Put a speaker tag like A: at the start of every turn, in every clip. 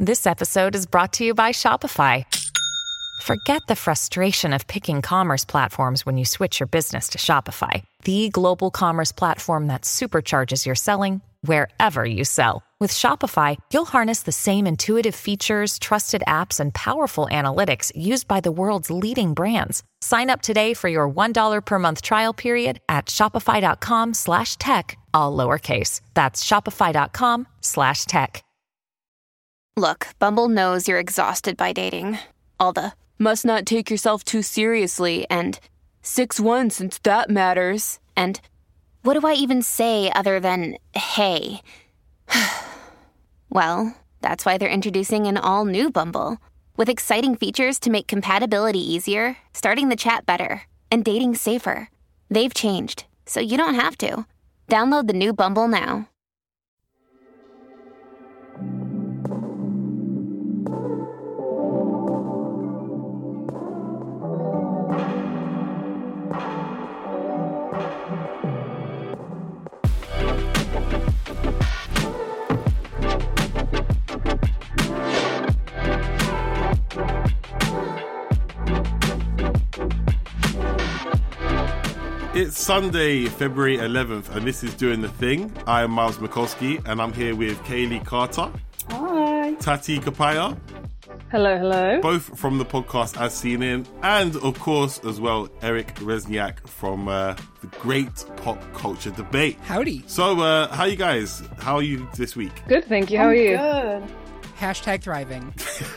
A: This episode is brought to you by Shopify. Forget the frustration of picking commerce platforms when you switch your business to Shopify, the global commerce platform that supercharges your selling wherever you sell. With Shopify, you'll harness the same intuitive features, trusted apps, and powerful analytics used by the world's leading brands. Sign up today for your $1 per month trial period at shopify.com/tech, all lowercase. That's shopify.com/tech.
B: Look, Bumble knows you're exhausted by dating. All the must not take yourself too seriously and 6'1" since that matters. And what do I even say other than hey? Well, that's why they're introducing an all-new Bumble with exciting features to make compatibility easier, starting the chat better, and dating safer. They've changed, so you don't have to. Download the new Bumble now.
C: It's Sunday, February 11th, and this is Doing the Thing. I am Miles Mikulski, and I'm here with Kaylee Carter.
D: Hi.
C: Tati Kapaya.
D: Hello, hello.
C: Both from the podcast As Seen In, and of course, as well, Eric Resniak from the Great Pop Culture Debate.
E: Howdy.
C: So, how you guys? How are you this week?
D: Good, thank you. How are you?
E: Good. Hashtag thriving.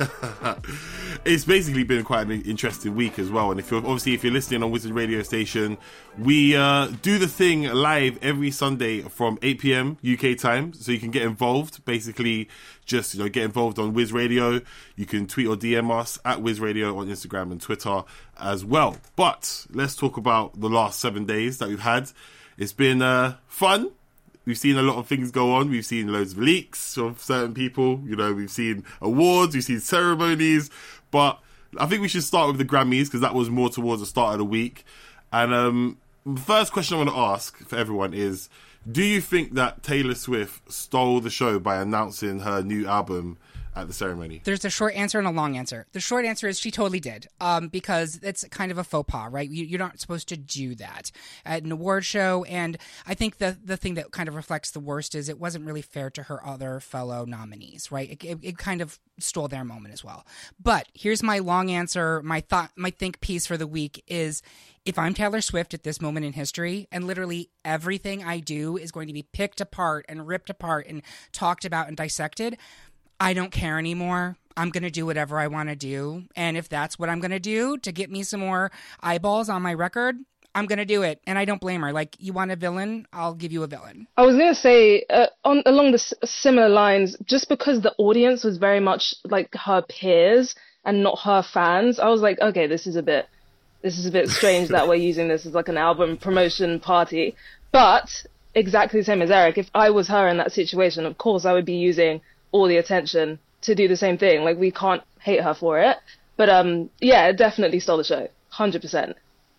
C: It's basically been quite an interesting week as well. And if you're listening on Wizard Radio Station, we do the thing live every Sunday from 8 p.m. UK time. So you can get involved. Basically, just get involved on Wiz Radio. You can tweet or DM us at Wiz Radio on Instagram and Twitter as well. But let's talk about the last 7 days that we've had. It's been fun. We've seen a lot of things go on. We've seen loads of leaks of certain people. We've seen awards, we've seen ceremonies. But I think we should start with the Grammys because that was more towards the start of the week. And the first question I want to ask for everyone is, do you think that Taylor Swift stole the show by announcing her new album at the ceremony?
E: There's a short answer and a long answer. The short answer is she totally did, because it's kind of a faux pas, right? You're not supposed to do that at an award show. And I think the thing that kind of reflects the worst is it wasn't really fair to her other fellow nominees, right? It kind of stole their moment as well. But here's my long answer. My think piece for the week is, if I'm Taylor Swift at this moment in history, and literally everything I do is going to be picked apart and ripped apart and talked about and dissected, I don't care anymore. I'm going to do whatever I want to do. And if that's what I'm going to do to get me some more eyeballs on my record, I'm going to do it. And I don't blame her. Like, you want a villain? I'll give you a villain.
D: I was going to say, along the similar lines, just because the audience was very much like her peers and not her fans, I was like, okay, this is a bit strange that we're using this as like an album promotion party. But exactly the same as Eric, if I was her in that situation, of course I would be using all the attention to do the same thing. Like, we can't hate her for it. But yeah, it definitely stole the show. 100%.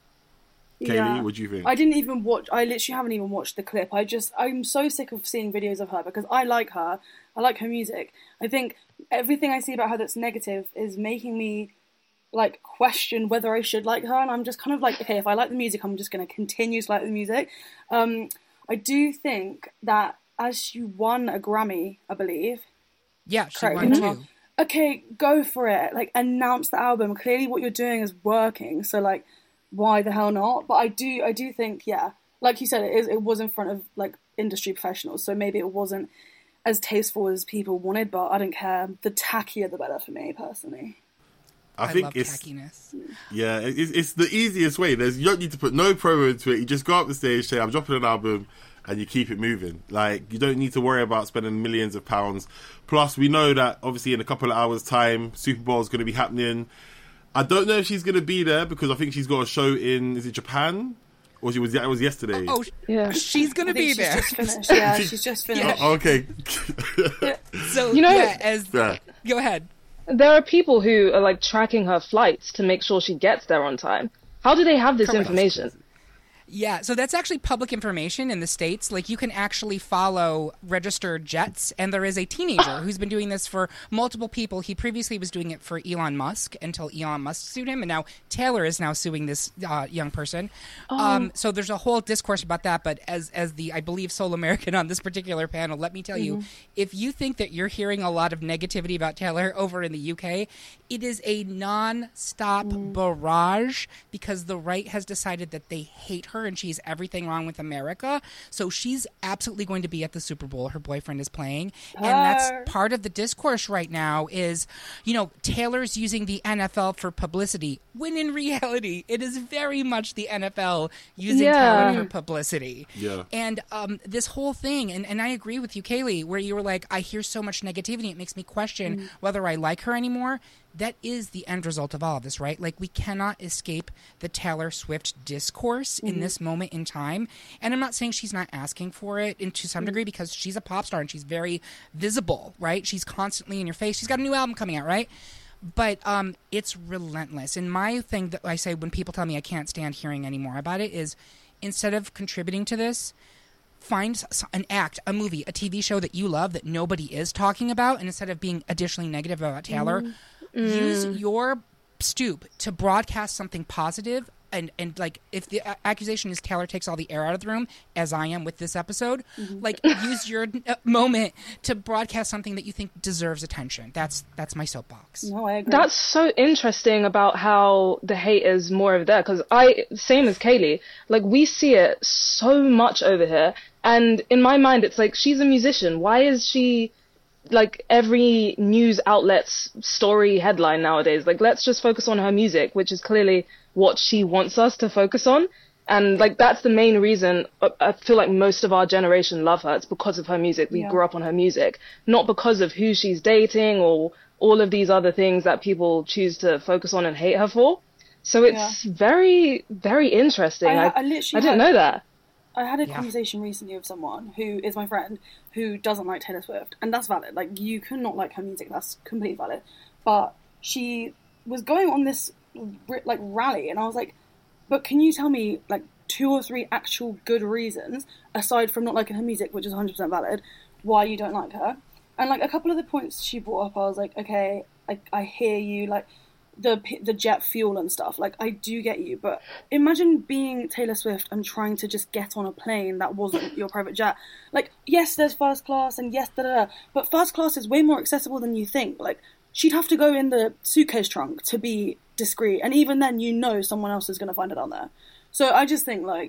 C: Kaylee, what do you think?
F: I literally haven't even watched the clip. I'm so sick of seeing videos of her because I like her. I like her music. I think everything I see about her that's negative is making me like question whether I should like her. And I'm just kind of like, okay, if I like the music, I'm just going to continue to like the music. I do think that as she won a Grammy, I believe.
E: Yeah, she won too.
F: Okay, go for it. Like, announce the album. Clearly what you're doing is working. So, like, why the hell not? But I do think, yeah, like you said, it was in front of, like, industry professionals. So maybe it wasn't as tasteful as people wanted, but I don't care. The tackier, the better for me, personally.
C: I think
E: love
C: it's
E: tackiness.
C: Yeah, it's the easiest way. You don't need to put no promo into it. You just go up the stage, say, I'm dropping an album, and you keep it moving. Like, you don't need to worry about spending millions of pounds. Plus, we know that, obviously, in a couple of hours' time, Super Bowl is going to be happening. I don't know if she's going to be there, because I think she's got a show in, is it Japan? Or it was yesterday.
E: Oh, yeah. She's going to be there.
F: She's just finished. Yeah, she's just finished.
C: Oh, okay.
E: So, go ahead.
D: There are people who are, like, tracking her flights to make sure she gets there on time. How do they have this information?
E: Yeah, so that's actually public information in the States. Like, you can actually follow registered jets, and there is a teenager who's been doing this for multiple people. He previously was doing it for Elon Musk until Elon Musk sued him, and now Taylor is now suing this young person. So there's a whole discourse about that, but as the, I believe, sole American on this particular panel, let me tell you, if you think that you're hearing a lot of negativity about Taylor over in the UK, it is a non-stop barrage, because the right has decided that they hate her and she's everything wrong with America. So she's absolutely going to be at the Super Bowl. Her boyfriend is playing. And that's part of the discourse right now is, Taylor's using the NFL for publicity, when in reality, it is very much the NFL using Taylor for publicity.
C: Yeah.
E: And this whole thing, and I agree with you, Kaylee, where you were like, I hear so much negativity, it makes me question whether I like her anymore. That is the end result of all of this, right? Like, we cannot escape the Taylor Swift discourse in this moment in time. And I'm not saying she's not asking for it to some degree, because she's a pop star and she's very visible, right? She's constantly in your face. She's got a new album coming out, right? But it's relentless. And my thing that I say when people tell me I can't stand hearing any more about it is, instead of contributing to this, find an act, a movie, a TV show that you love that nobody is talking about, and instead of being additionally negative about Taylor, use your stoop to broadcast something positive. And like, if the accusation is Taylor takes all the air out of the room, as I am with this episode, like, use your moment to broadcast something that you think deserves attention. That's my soapbox.
F: No, I agree.
D: That's so interesting about how the hate is more over there, because same as Kaylee, like, we see it so much over here, and in my mind it's like, she's a musician. Why is she like every news outlet's story headline nowadays? Like, let's just focus on her music, which is clearly what she wants us to focus on. And like, that's the main reason I feel like most of our generation love her. It's because of her music. We grew up on her music, not because of who she's dating or all of these other things that people choose to focus on and hate her for. So it's very, very interesting. I didn't know that.
F: I had a conversation recently with someone who is my friend who doesn't like Taylor Swift, and that's valid. Like, you cannot like her music, that's completely valid. But she was going on this like rally, and I was like, but can you tell me like 2 or 3 actual good reasons, aside from not liking her music, which is 100% valid, why you don't like her? And like, a couple of the points she brought up, I was like, okay, I hear you, like the jet fuel and stuff, like, I do get you, but imagine being Taylor Swift and trying to just get on a plane that wasn't your private jet. Like, yes, there's first class, and yes, but first class is way more accessible than you think. Like, she'd have to go in the suitcase trunk to be discreet, and even then, someone else is going to find it on there. So I just think, like,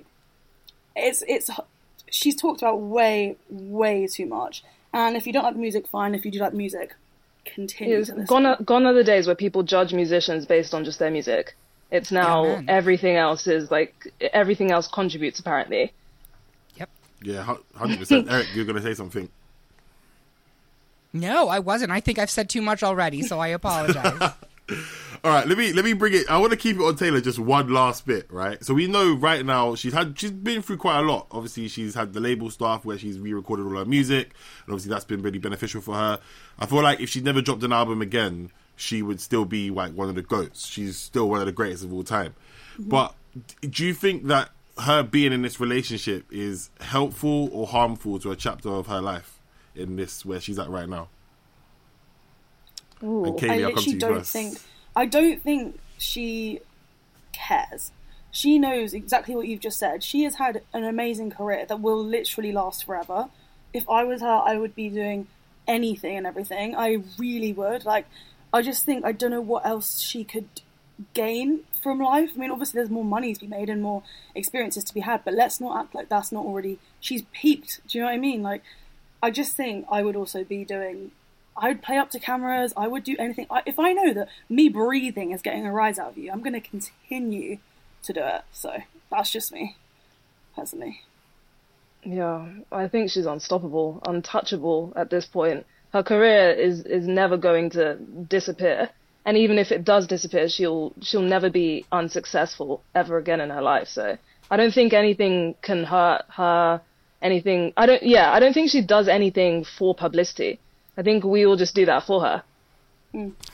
F: it's she's talked about way, way too much. And if you don't like the music, fine. If you do like the music, continue to listen.
D: Gone are the days where people judge musicians based on just their music. It's now everything else is like, everything else contributes, apparently.
E: Yep.
C: Yeah, 100%. Eric, you're going to say something.
E: No, I wasn't. I think I've said too much already, so I apologize.
C: All right, let me bring it. I want to keep it on Taylor just one last bit, right? So we know right now she's been through quite a lot. Obviously, she's had the label stuff where she's re-recorded all her music, and obviously that's been really beneficial for her. I feel like if she never dropped an album again, she would still be like one of the GOATs. She's still one of the greatest of all time. Mm-hmm. But do you think that her being in this relationship is helpful or harmful to a chapter of her life in this where she's at right now?
F: Ooh,
C: and Kaylee, I'll come to you first.
F: I don't think she cares. She knows exactly what you've just said. She has had an amazing career that will literally last forever. If I was her, I would be doing anything and everything. I really would. Like, I just think, I don't know what else she could gain from life. I mean, obviously there's more money to be made and more experiences to be had, but let's not act like that's not already... She's peaked. Do you know what I mean? Like, I just think I would also be doing... I would play up to cameras. I would do anything. If I know that me breathing is getting a rise out of you, I'm going to continue to do it. So that's just me, personally.
D: Yeah, I think she's unstoppable, untouchable at this point. Her career is never going to disappear. And even if it does disappear, she'll never be unsuccessful ever again in her life. So I don't think anything can hurt her. I don't think she does anything for publicity. I think we will just do that for her.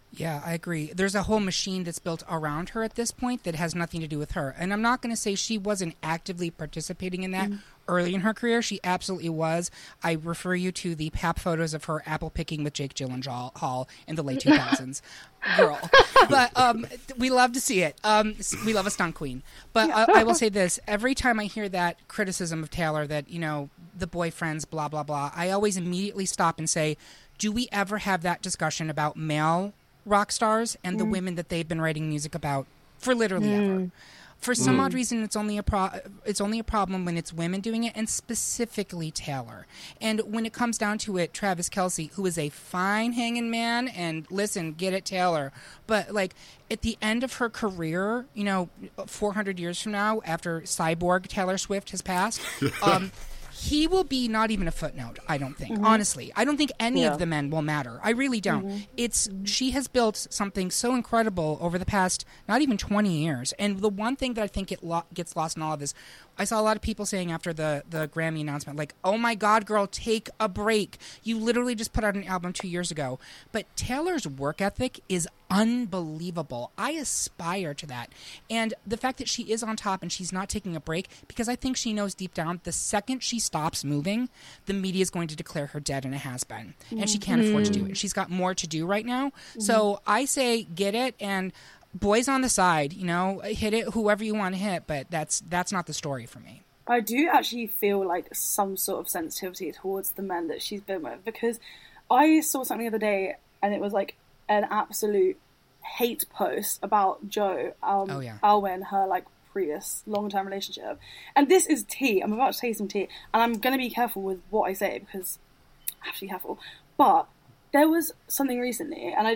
E: Yeah, I agree. There's a whole machine that's built around her at this point that has nothing to do with her. And I'm not going to say she wasn't actively participating in that early in her career. She absolutely was. I refer you to the pap photos of her apple picking with Jake Gyllenhaal in the late 2000s. Girl. But we love to see it. We love a stunt queen. But I will say this. Every time I hear that criticism of Taylor that, you know, the boyfriends, blah, blah, blah, I always immediately stop and say, do we ever have that discussion about male rock stars and the women that they've been writing music about for literally ever? For some odd reason, it's only a problem when it's women doing it, and specifically Taylor. And when it comes down to it, Travis Kelce, who is a fine hanging man, and listen, get it, Taylor, but like at the end of her career, you know, 400 years from now, after Cyborg Taylor Swift has passed, he will be not even a footnote, I don't think. Honestly, I don't think any of the men will matter. I really don't. She has built something so incredible over the past not even 20 years. And the one thing that I think gets lost in all of this, I saw a lot of people saying after the Grammy announcement, like, oh my God, girl, take a break. You literally just put out an album 2 years ago. But Taylor's work ethic is unbelievable. I aspire to that. And the fact that she is on top and she's not taking a break, because I think she knows deep down the second she stops moving, the media is going to declare her dead and a has-been. And she can't afford to do it. She's got more to do right now. So I say get it, and boys on the side, you know, hit it whoever you want to hit, but that's not the story for me.
F: I do actually feel like some sort of sensitivity towards the men that she's been with, because I saw something the other day and it was like an absolute hate post about Joe Alwyn, her like previous long-term relationship. And this is tea. I'm about to say some tea, and I'm going to be careful with what I say because I have to be careful. But there was something recently, and I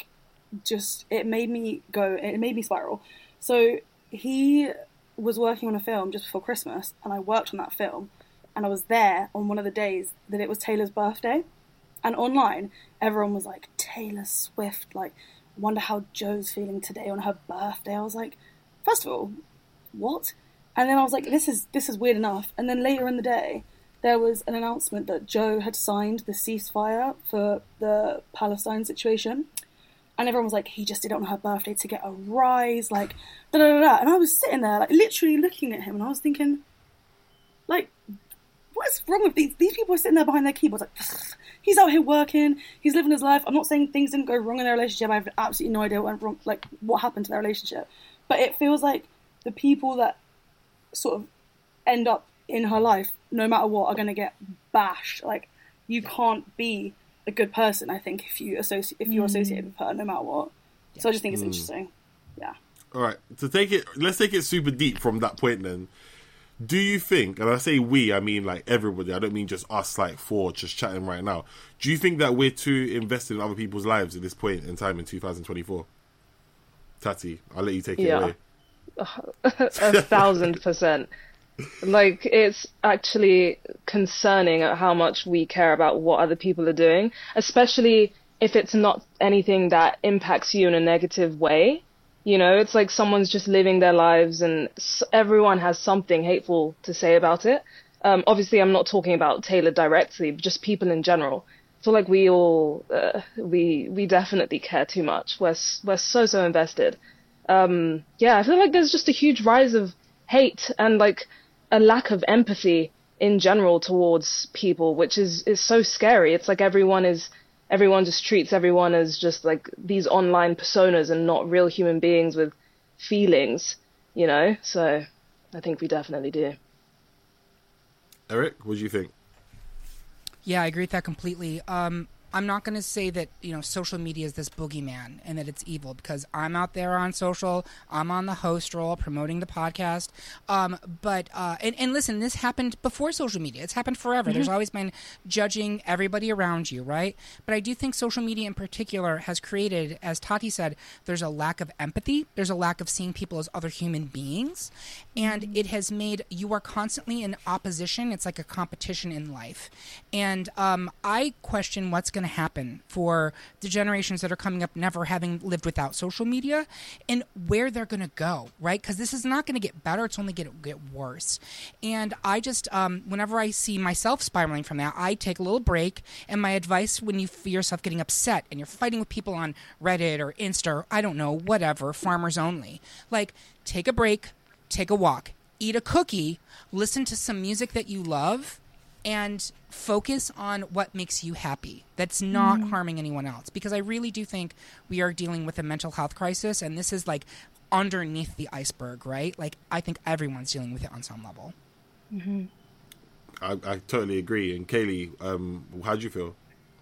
F: it made me spiral. So he was working on a film just before Christmas, and I worked on that film, and I was there on one of the days that it was Taylor's birthday. And online, everyone was like, Taylor Swift, like, wonder how Joe's feeling today on her birthday. I was like, first of all, what? And then I was like, this is weird enough. And then later in the day, there was an announcement that Joe had signed the ceasefire for the Palestine situation. And everyone was like, he just did it on her birthday to get a rise, like, da-da-da-da. And I was sitting there, like, literally looking at him, and I was thinking, like, what is wrong with these? These people are sitting there behind their keyboards, like, he's out here working, he's living his life. I'm not saying things didn't go wrong in their relationship. I have absolutely no idea what went wrong, like, what happened to their relationship. But it feels like the people that sort of end up in her life, no matter what, are going to get bashed. Like, you can't be a good person, I think, if you're associated with her, no matter what. Yeah. So I just think it's interesting. Yeah.
C: All right. Let's take it super deep from that point then. Do you think, and I say we, I mean like everybody, I don't mean just us, like four just chatting right now. Do you think that we're too invested in other people's lives at this point in time in 2024? Tati, I'll let you take it away.
D: 1,000%. Like, it's actually concerning at how much we care about what other people are doing, especially if it's not anything that impacts you in a negative way. You know, it's like someone's just living their lives and everyone has something hateful to say about it. Obviously, I'm not talking about Taylor directly, but just people in general. I feel like we all, we definitely care too much. We're so invested. I feel like there's just a huge rise of hate and like a lack of empathy in general towards people, which is so scary. It's like everyone just treats everyone as just like these online personas and not real human beings with feelings, you know? So I think we definitely do.
C: Eric, what do you think?
E: Yeah, I agree with that completely. I'm not going to say that, you know, social media is this boogeyman and that it's evil, because I'm out there on social. I'm on the host role promoting the podcast. But listen, this happened before social media. It's happened forever. There's always been judging everybody around you, right? But I do think social media in particular has created, as Tati said, there's a lack of empathy. There's a lack of seeing people as other human beings. And it has made, you are constantly in opposition. It's like a competition in life. And I question what's going going to happen for the generations that are coming up never having lived without social media and where they're going to go, right? Because this is not going to get better. It's only going to get worse. And I just, whenever I see myself spiraling from that, I take a little break. And my advice when you feel yourself getting upset and you're fighting with people on Reddit or Insta or I don't know, whatever, Farmers Only, like take a break, take a walk, eat a cookie, listen to some music that you love, and focus on what makes you happy. That's not harming anyone else. Because I really do think we are dealing with a mental health crisis, and this is like underneath the iceberg, right? Like I think everyone's dealing with it on some level.
D: Mm-hmm.
C: I totally agree. And Kaylee, how do you feel?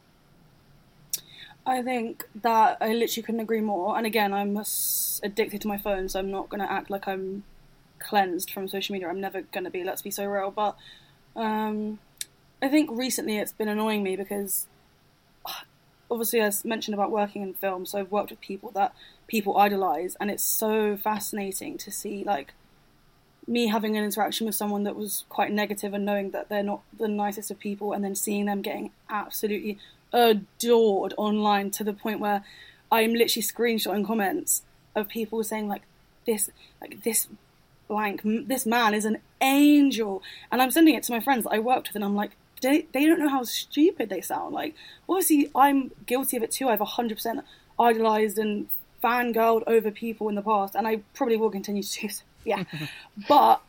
F: I think that I literally couldn't agree more. And again, I'm addicted to my phone, so I'm not going to act like I'm cleansed from social media. I'm never going to be, let's be so real. But I think recently it's been annoying me because obviously as mentioned about working in film, so I've worked with people that people idolise, and it's so fascinating to see like me having an interaction with someone that was quite negative and knowing that they're not the nicest of people, and then seeing them getting absolutely adored online to the point where I'm literally screenshotting comments of people saying this man is an angel, and I'm sending it to my friends that I worked with, and I'm like, they don't know how stupid they sound. Like, obviously I'm guilty of it too. I've 100% idolised and fangirled over people in the past, and I probably will continue to do so. Yeah, but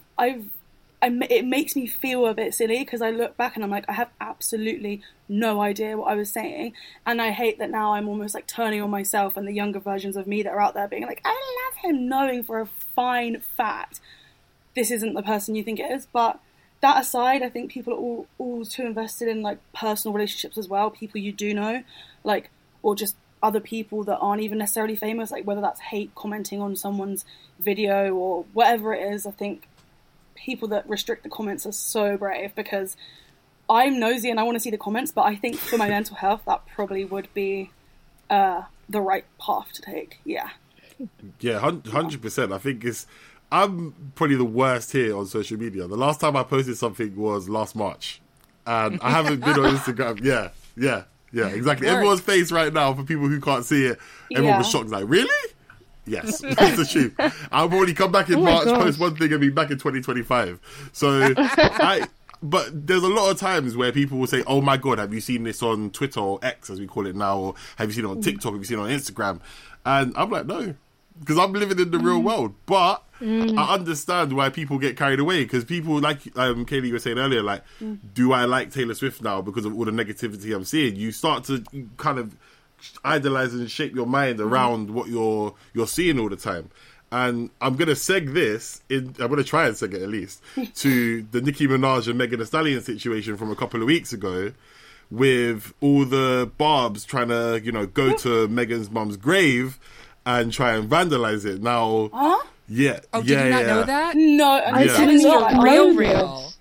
F: it makes me feel a bit silly because I look back and I'm like, I have absolutely no idea what I was saying, and I hate that now I'm almost like turning on myself and the younger versions of me that are out there being like, I love him, knowing for a fine fact this isn't the person you think it is. But that aside, I think people are all too invested in like personal relationships as well, people you do know, like, or just other people that aren't even necessarily famous, like whether that's hate commenting on someone's video or whatever it is. I think people that restrict the comments are so brave, because I'm nosy and I want to see the comments, but I think for my mental health that probably would be the right path to take. Yeah
C: 100%. I think I'm probably the worst here on social media. The last time I posted something was last March, and I haven't been on Instagram. Yeah, exactly. Everyone's face right now, for people who can't see it, everyone was shocked, like, really? Yes, it's the truth. I've already come back in March, post one thing, and be back in 2025. So, but there's a lot of times where people will say, oh my God, have you seen this on Twitter, or X as we call it now, or have you seen it on TikTok, have you seen it on Instagram? And I'm like, no, because I'm living in the real world. But I understand why people get carried away, because people, like Kaylee, you were saying earlier, like, do I like Taylor Swift now because of all the negativity I'm seeing? You start to kind of idolize and shape your mind around what you're seeing all the time. And I'm going to seg this, I'm going to try and seg it at least, to the Nicki Minaj and Megan Thee Stallion situation from a couple of weeks ago, with all the barbs trying to, go to Megan's mum's grave and try and vandalize it. Now, yeah.
E: Oh, did you not know that?
F: No,
D: I did not
E: real.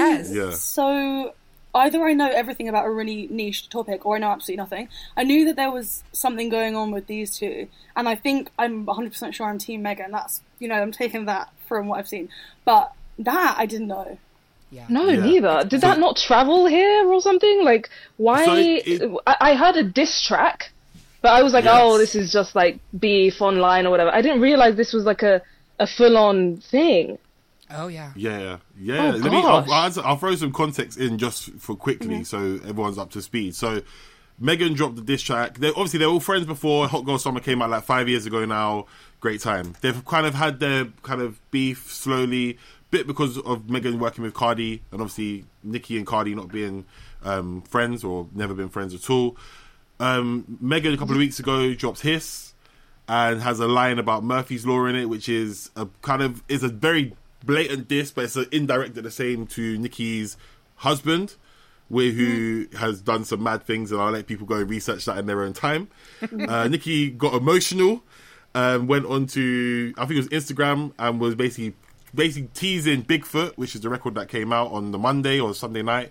F: So either I know everything about a really niche topic, or I know absolutely nothing. I knew that there was something going on with these two, and I think I'm 100% sure I'm Team Megan. That's, I'm taking that from what I've seen. But that I didn't know.
E: Yeah.
D: No, neither. Did that not travel here or something? Like, why? I heard a diss track, but I was like, oh, this is just like beef online or whatever. I didn't realize this was like a full-on thing.
E: Oh, yeah.
C: Yeah.
D: Oh,
C: I'll throw some context in just for quickly, so everyone's up to speed. So Megan dropped the diss track. They're all friends before. Hot Girl Summer came out like 5 years ago now. Great time. They've kind of had their kind of beef slowly, bit because of Megan working with Cardi, and obviously Nicki and Cardi not being friends, or never been friends at all. Megan a couple of weeks ago dropped Hiss and has a line about Murphy's Law in it, which is a very blatant diss, but it's an indirect at the same to Nicki's husband, who has done some mad things, and I'll let people go and research that in their own time. Nicki got emotional, went on to, I think it was Instagram, and was basically teasing Bigfoot, which is the record that came out on the Monday or Sunday night.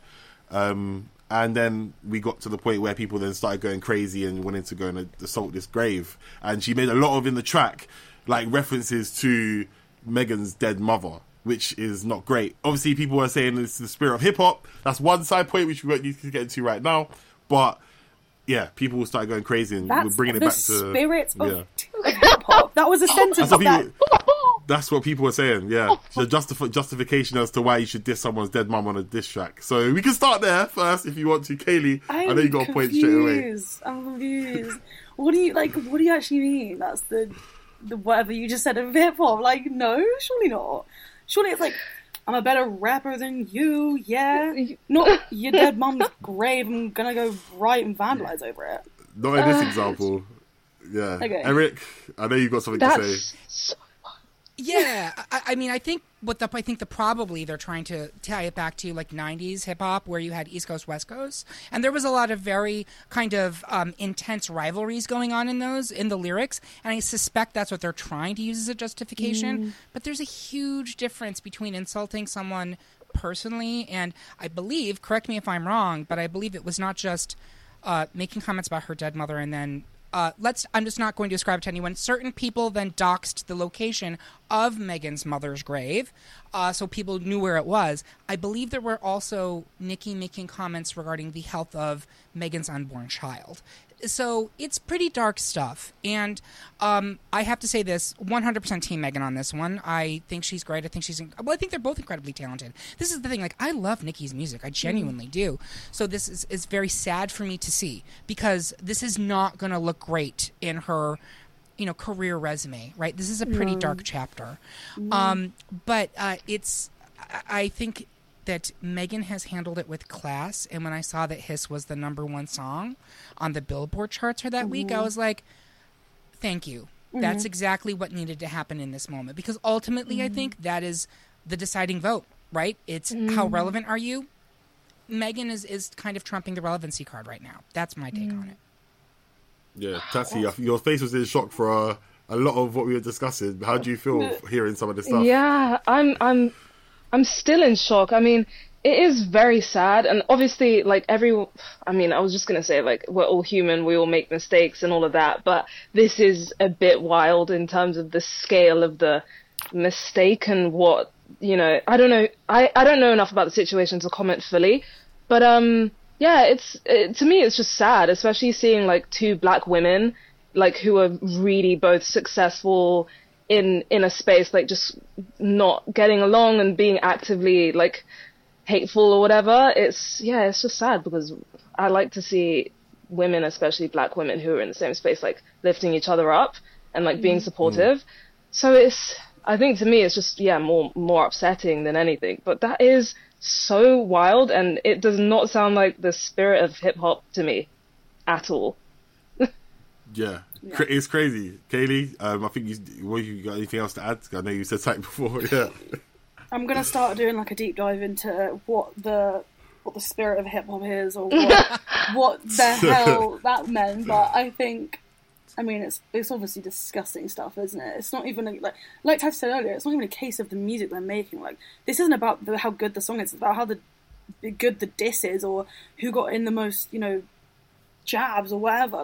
C: And then we got to the point where people then started going crazy and wanting to go and assault this grave. And she made a lot of, in the track, like references to Megan's dead mother, which is not great. Obviously, people are saying it's the spirit of hip hop. That's one side point, which we won't need to get into right now. But people started going crazy and we're
F: That's
C: bringing it
F: the
C: back to
F: spirit of hip hop. That was a sentence.
C: That's what people were saying. Yeah, the justification as to why you should diss someone's dead mum on a diss track. So we can start there first if you want to, Kaylee. I know you got a point straight away.
F: I'm confused. What do you actually mean? That's the whatever you just said of hip hop. Like, no, surely not. Surely it's like, I'm a better rapper than you. Yeah, not your dead mum's grave. I'm gonna go right and vandalize over it.
C: Not in this example. Yeah, okay. Eric, I know you've got something to say.
E: Yeah, I mean, I think probably they're trying to tie it back to like 90s hip hop where you had East Coast, West Coast. And there was a lot of very kind of intense rivalries going on in the lyrics. And I suspect that's what they're trying to use as a justification. But there's a huge difference between insulting someone personally. And I believe, correct me if I'm wrong, but I believe it was not just making comments about her dead mother and then I'm just not going to describe it to anyone. Certain people then doxed the location of Megan's mother's grave, so people knew where it was. I believe there were also Nicki making comments regarding the health of Megan's unborn child. So it's pretty dark stuff. And I have to say this, 100% Team Megan on this one. I think she's great. I think they're both incredibly talented. This is the thing. Like, I love Nicki's music. I genuinely do. So this is very sad for me to see because this is not going to look great in her, career resume, right? This is a pretty dark chapter. But I think that Megan has handled it with class, and when I saw that Hiss was the #1 song on the Billboard charts for that week, I was like, thank you. That's exactly what needed to happen in this moment, because ultimately I think that is the deciding vote, right? It's how relevant are you? Megan is kind of trumping the relevancy card right now. That's my take on it.
C: Yeah, Tassie, your face was in shock for a lot of what we were discussing. How do you feel hearing some of this stuff?
D: Yeah, I'm still in shock. I mean, it is very sad. And obviously, I was just going to say, we're all human. We all make mistakes and all of that. But this is a bit wild in terms of the scale of the mistake and what, I don't know. I don't know enough about the situation to comment fully. But, to me, it's just sad, especially seeing, two black women, who are really both successful in a space, just not getting along and being actively hateful or whatever. It's just sad because I like to see women, especially black women who are in the same space, lifting each other up and being supportive. So I think to me it's just more upsetting than anything. But that is so wild, and it does not sound like the spirit of hip hop to me at all.
C: Yeah. It's crazy. Kaylee, I think you got anything else to add? I know you said something before. Yeah.
F: I'm going to start doing a deep dive into what the spirit of hip hop is, or what the hell that meant. But I think, it's obviously disgusting stuff, isn't it? It's not even like Tati said earlier. It's not even a case of the music they're making. This isn't about how good the song is. It's about how good the diss is, or who got in the most, jabs or whatever.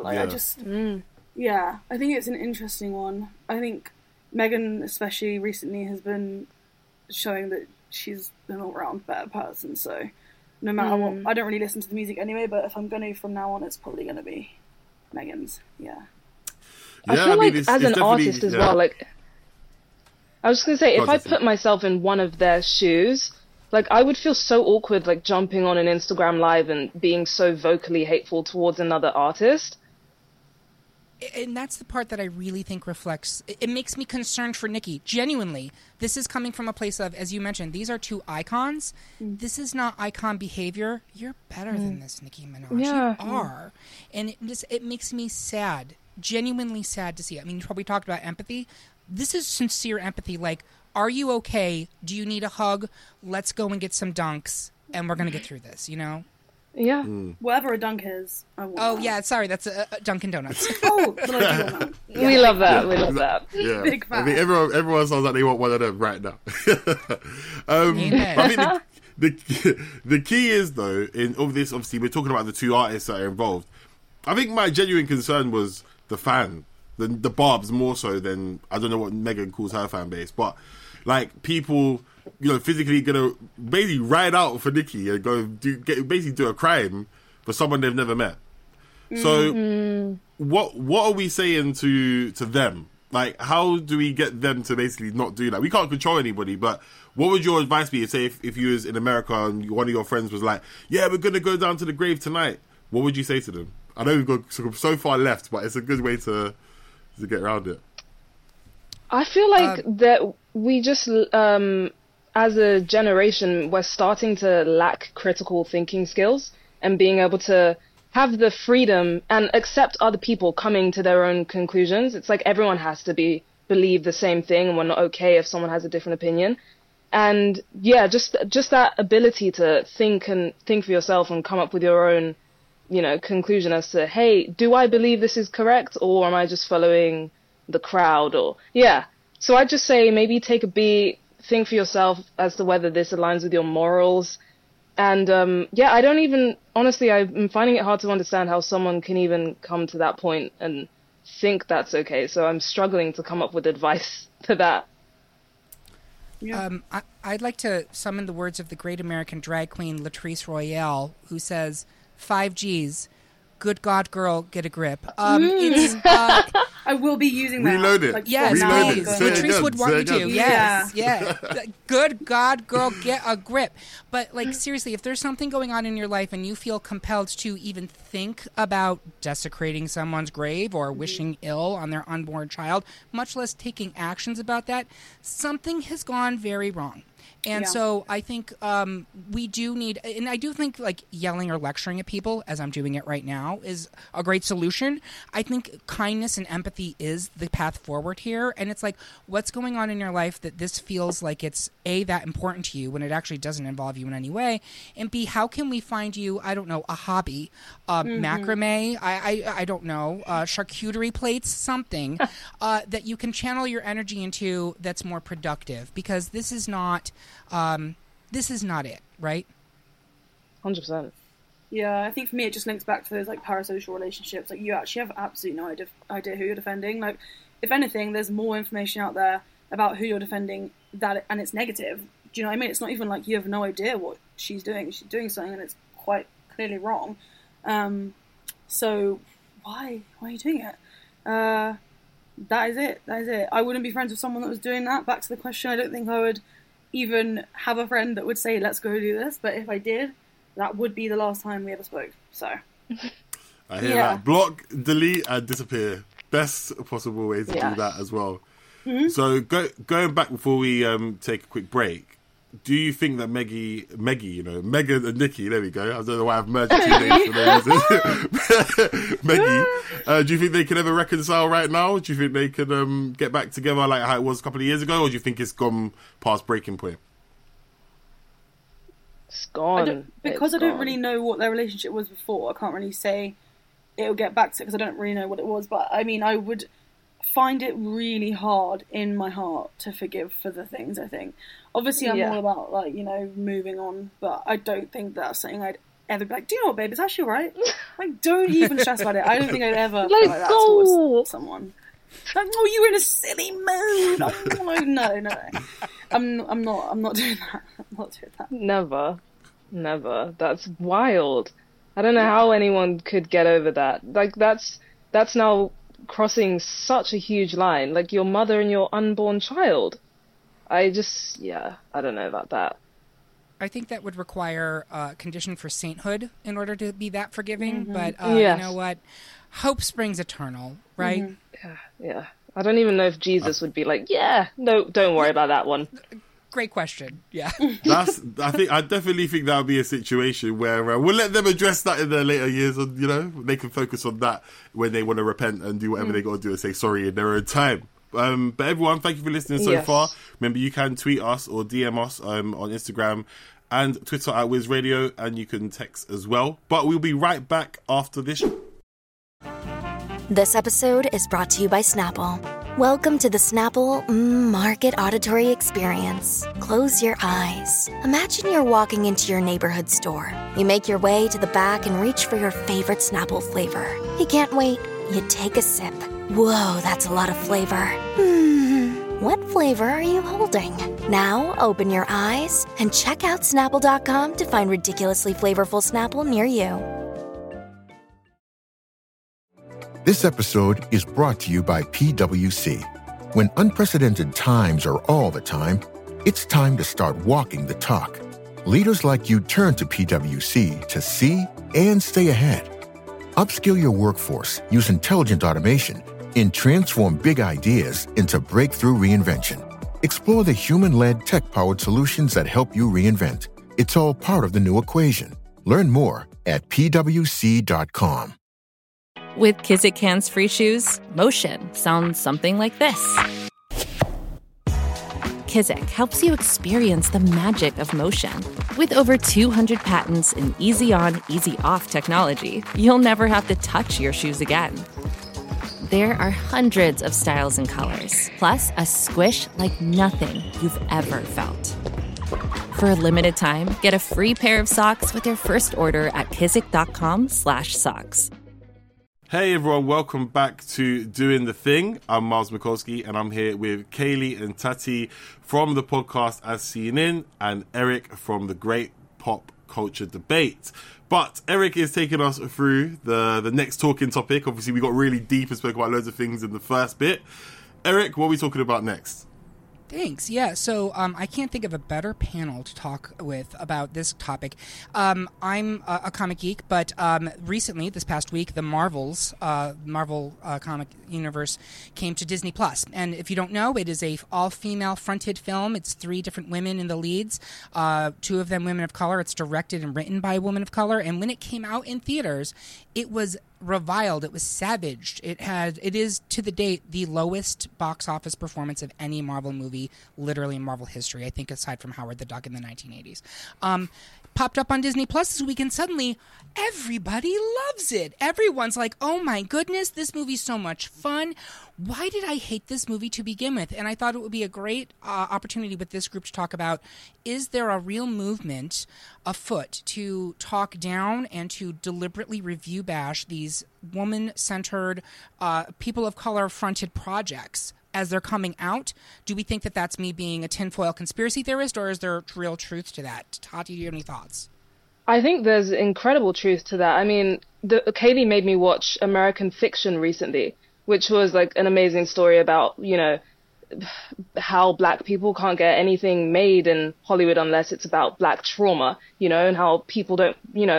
F: I think it's an interesting one. I think Megan, especially recently, has been showing that she's an all-round better person. So no matter what, I don't really listen to the music anyway, but if I'm going to from now on, it's probably going to be Megan's. Yeah.
D: I feel as an artist as well, I was just going to say, if I put myself in one of their shoes, I would feel so awkward, jumping on an Instagram live and being so vocally hateful towards another artist.
E: And that's the part that I really think reflects, it makes me concerned for Nicki. Genuinely, this is coming from a place of, as you mentioned, these are two icons. This is not icon behavior. You're better than this, Nicki Minaj. Yeah. You are. And it makes me sad, genuinely sad to see. I mean, you probably talked about empathy. This is sincere empathy. Are you okay? Do you need a hug? Let's go and get some dunks, and we're going to get through this,
D: Yeah.
F: Whatever a dunk is, I want that.
E: Sorry, that's a Dunkin' Donuts.
D: We love that. We love that.
C: Yeah.
F: Big fan.
C: I think everyone sounds like they want one of them right now. I think the key is, though, in all this, obviously, we're talking about the two artists that are involved. I think my genuine concern was the fan, the Barbs more so than, I don't know what Megan calls her fan base, but people, physically gonna basically ride out for Nicki and basically do a crime for someone they've never met. So what are we saying to them? Like, how do we get them to basically not do that? We can't control anybody, but what would your advice be? Say if you was in America and one of your friends was like, yeah, we're going to go down to the grave tonight. What would you say to them? I know we've got so far left, but it's a good way to get around it.
D: I feel like that we just, as a generation, we're starting to lack critical thinking skills and being able to have the freedom and accept other people coming to their own conclusions. It's like everyone has to believe the same thing, and we're not okay if someone has a different opinion. And yeah, just that ability to think for yourself and come up with your own, conclusion as to, hey, do I believe this is correct, or am I just following the crowd? Or yeah. So I'd just say maybe take a beat, think for yourself as to whether this aligns with your morals. And honestly, I'm finding it hard to understand how someone can even come to that point and think that's okay. So I'm struggling to come up with advice to that.
F: Yeah.
E: I'd like to summon the words of the great American drag queen Latrice Royale, who says, 5 Gs, good God, girl, get a grip.
F: I will be using that.
C: Reload it.
E: Yes,
C: Reload
E: please.
C: it.
E: Latrice would want me to. Yes,
F: Yeah.
E: yeah. Good God, girl, get a grip. But seriously, if there's something going on in your life and you feel compelled to even think about desecrating someone's grave or wishing ill on their unborn child, much less taking actions about that, something has gone very wrong. And so I think we do need, and I do think yelling or lecturing at people, as I'm doing it right now, is a great solution. I think kindness and empathy is the path forward here. And it's like, what's going on in your life that this feels like it's A, that important to you when it actually doesn't involve you in any way, and B, how can we find you, I don't know, a hobby, macrame, I don't know, charcuterie plates, something that you can channel your energy into that's more productive, because this is not it, right?
D: 100%.
F: Yeah, I think for me it just links back to those parasocial relationships. Like, you actually have absolutely no idea who you're defending. Like, if anything, there's more information out there about who you're defending and it's negative. Do you know what I mean? It's not even like you have no idea what she's doing. She's doing something and it's quite clearly wrong. So why are you doing it? That is it. I wouldn't be friends with someone that was doing that. Back to the question, I don't think I would even have a friend that would say, let's go do this. But if I did, that would be the last time we ever spoke. So
C: I hear that. Block, delete, and disappear. Best possible way to do that as well. Mm-hmm. So going back before we take a quick break, do you think that Meggie, Megan and Nikki, there we go. I don't know why I've merged two names for no reason. Meggie, do you think they can ever reconcile right now? Do you think they can get back together like how it was a couple of years ago? Or do you think it's gone past breaking point?
D: It's gone.
F: I don't really know what their relationship was before. I can't really say it'll get back to it because I don't really know what it was. But I mean, I would find it really hard in my heart to forgive for the things, I think. Obviously, I'm all about, moving on, but I don't think that's something I'd ever be like, do you know what, babe, it's actually right. Don't even stress about it. I don't think I'd ever feel like that towards someone. Like, oh, you were in a silly mood. Oh, no. I'm not doing that. I'm not doing that. Never. That's wild. I don't know how anyone could get over that. Like, that's now crossing such a huge line. Like, your mother and your unborn child. I don't know about that.
E: I think that would require a condition for sainthood in order to be that forgiving.
F: Mm-hmm.
E: But you know what? Hope springs eternal, right?
F: Mm-hmm.
D: Yeah. I don't even know if Jesus would be like, no, don't worry about that one.
E: Great question. Yeah.
C: I definitely think that would be a situation where we'll let them address that in their later years, and they can focus on that when they want to repent and do whatever they got to do and say sorry in their own time. But everyone, thank you for listening so far. Remember, you can tweet us or DM us on Instagram and Twitter at Wiz Radio, and you can text as well. But we'll be right back after this.
G: This episode is brought to you by Snapple. Welcome to the Snapple Market Auditory Experience. Close your eyes. Imagine you're walking into your neighborhood store. You make your way to the back and reach for your favorite Snapple flavor. You can't wait. You take a sip. Whoa, that's a lot of flavor. What flavor are you holding? Now open your eyes and check out Snapple.com to find ridiculously flavorful Snapple near you.
H: This episode is brought to you by PwC. When unprecedented times are all the time, it's time to start walking the talk. Leaders like you turn to PwC to see and stay ahead. Upskill your workforce, use intelligent automation, and transform big ideas into breakthrough reinvention. Explore the human-led, tech-powered solutions that help you reinvent. It's all part of the new equation. Learn more at pwc.com.
I: With Kizik hands-free shoes, motion sounds something like this. Kizik helps you experience the magic of motion. With over 200 patents and easy-on, easy-off technology, you'll never have to touch your shoes again. There are hundreds of styles and colors, plus a squish like nothing you've ever felt. For a limited time, get a free pair of socks with your first order at kizik.com/socks.
C: Hey everyone, welcome back to Doing the Thing. I'm Miles Mikulski and I'm here with Kaylee and Tati from the podcast As Seen In and Eric from the Great Pop Culture Debate. But Eric is taking us through the next talking topic. Obviously, we got really deep and spoke about loads of things in the first bit. Eric, what are we talking about next?
E: Thanks. Yeah, so I can't think of a better panel to talk with about this topic. I'm a comic geek, but recently, this past week, the Marvel comic universe came to Disney+. And if you don't know, it is a all-female fronted film. It's 3 different women in the leads, 2 of them women of color. It's directed and written by a woman of color. And when it came out in theaters, it was reviled. It was savaged. It is to the date the lowest box office performance of any Marvel movie, literally in Marvel history. I think aside from Howard the Duck in the 1980s. Popped up on Disney Plus this week, and suddenly everybody loves it. Everyone's like, "Oh my goodness, this movie's so much fun. Why did I hate this movie to begin with?" And I thought it would be a great opportunity with this group to talk about: is there a real movement afoot to talk down and to deliberately review bash these woman-centered, people of color-fronted projects as they're coming out? Do we think that that's me being a tinfoil conspiracy theorist, or is there real truth to that? Tati, do you have any thoughts?
D: I think there's incredible truth to that. I mean, Kaylee made me watch American Fiction recently, which was like an amazing story about, how black people can't get anything made in Hollywood unless it's about black trauma, and how people don't,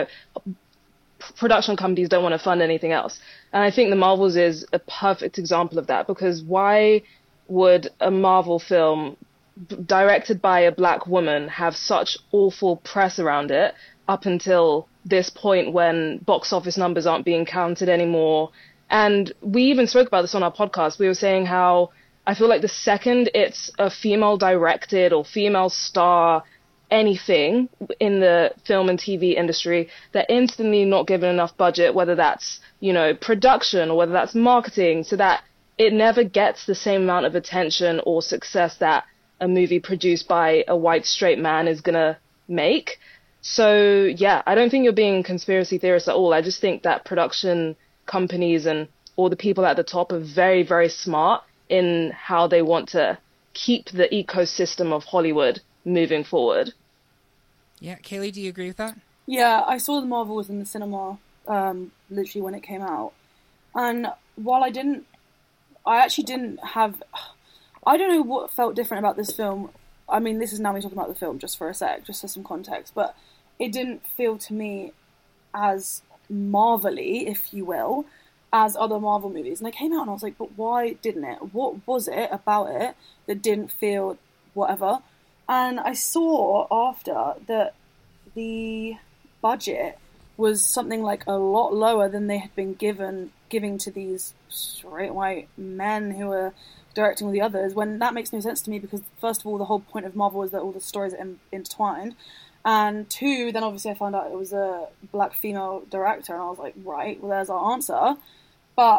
D: production companies don't want to fund anything else. And I think The Marvels is a perfect example of that, because why would a Marvel film directed by a black woman have such awful press around it up until this point when box office numbers aren't being counted anymore? And we even spoke about this on our podcast. We were saying how I feel like the second it's a female directed or female star anything in the film and TV industry, they're instantly not given enough budget, whether that's, production or whether that's marketing, so that it never gets the same amount of attention or success that a movie produced by a white straight man is gonna make. So yeah, I don't think you're being conspiracy theorist at all. I just think that production companies and all the people at the top are very, very smart in how they want to keep the ecosystem of Hollywood moving forward.
E: Yeah, Kaylee, do you agree with that?
F: Yeah, I saw The Marvels in the cinema literally when it came out. And while I actually didn't have... I don't know what felt different about this film. I mean, this is now me talking about the film just for a sec, just for some context. But it didn't feel to me as Marvel-y, if you will, as other Marvel movies. And I came out and I was like, but why didn't it? What was it about it that didn't feel whatever? And I saw after that the budget was something like a lot lower than they had been giving to these straight white men who were directing all the others, when that makes no sense to me, because first of all, the whole point of Marvel is that all the stories are intertwined, and 2, then obviously I found out it was a black female director, and I was like, right, well, there's our answer. But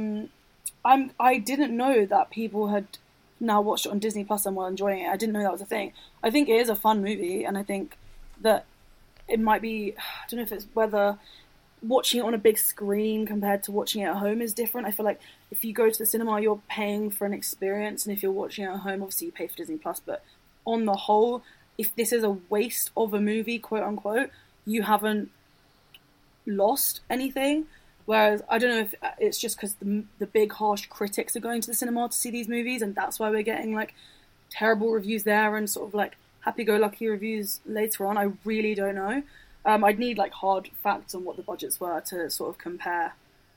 F: I didn't know that people had now watched it on Disney Plus and were enjoying it. I didn't know that was a thing. I think it is a fun movie, and I think that it might be, I don't know if it's whether watching it on a big screen compared to watching it at home is different. I feel like if you go to the cinema, you're paying for an experience, and if you're watching it at home, obviously you pay for Disney Plus, but on the whole, if this is a waste of a movie, quote unquote, you haven't lost anything. Whereas I don't know if it's just because the big harsh critics are going to the cinema to see these movies, and that's why we're getting like terrible reviews there and sort of like happy-go-lucky reviews later on. I really don't know. I'd need like hard facts on what the budgets were to sort of compare